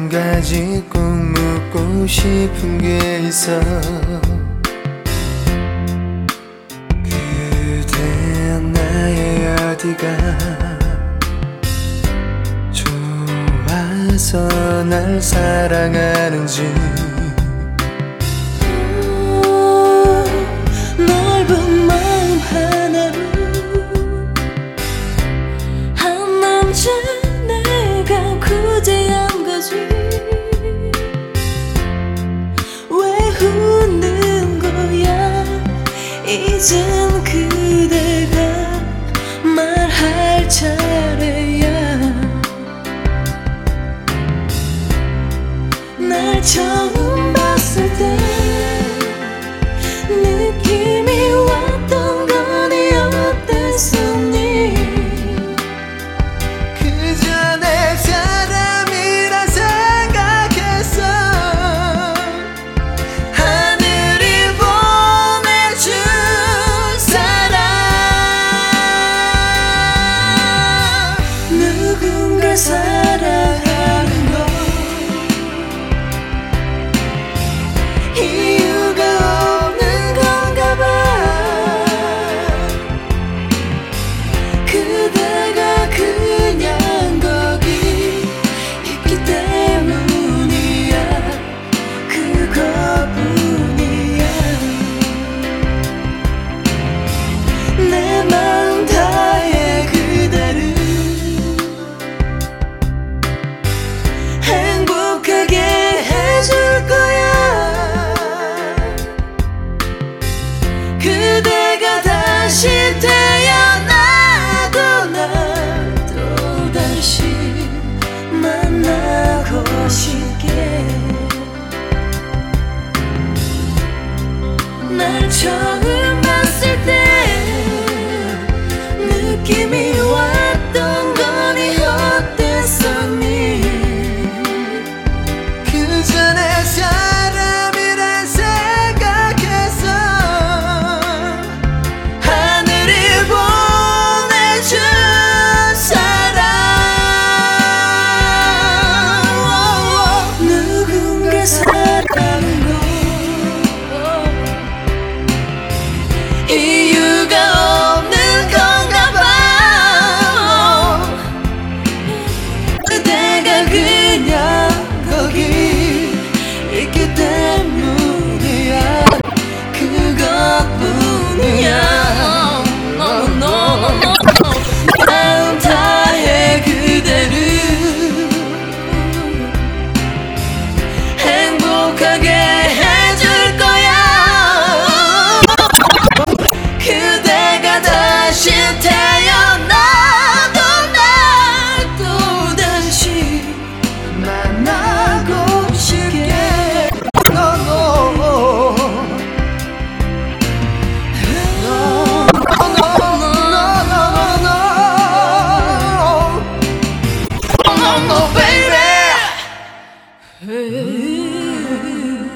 가지 꼭 묻고 싶은 게 있어. 그대 나의 어디가 좋아서 날 사랑하는지. 넓은 마음 하나로 한 남자 내가 구제한 거지. 왜 웃는 거야 이젠 그대가 말할 차례야. 날 처음 봤을 때 느낌이 왔던 거니 어땠었니. 그저 내 사람이라 생각했어. 하늘이 보내준 사랑. 누군가 사랑하는 거 이유가 없는 건가 봐. 그대가 그냥 거기 있기 때문이야. 그것뿐이야. 내 마음 다해 그대를 행복하게 해줄 거야. 그대가 다시 태어나도 나도 다시 만나고 싶게. 날 처음 봤을 때 느낌이 왔던 거니 어땠었니. 그저 내 사람이라 생각했어. 하늘이 보내준 사랑. 누군가 사랑한 거 이유가 없는 건가 봐. 그대가 그냥 거기 있기 때문이야. 그것뿐이야. 마음 다해 그대를 행복하게 해줄 거야. 그대가 다시 태어나도 날 또 다시 만나고 싶게. No, baby.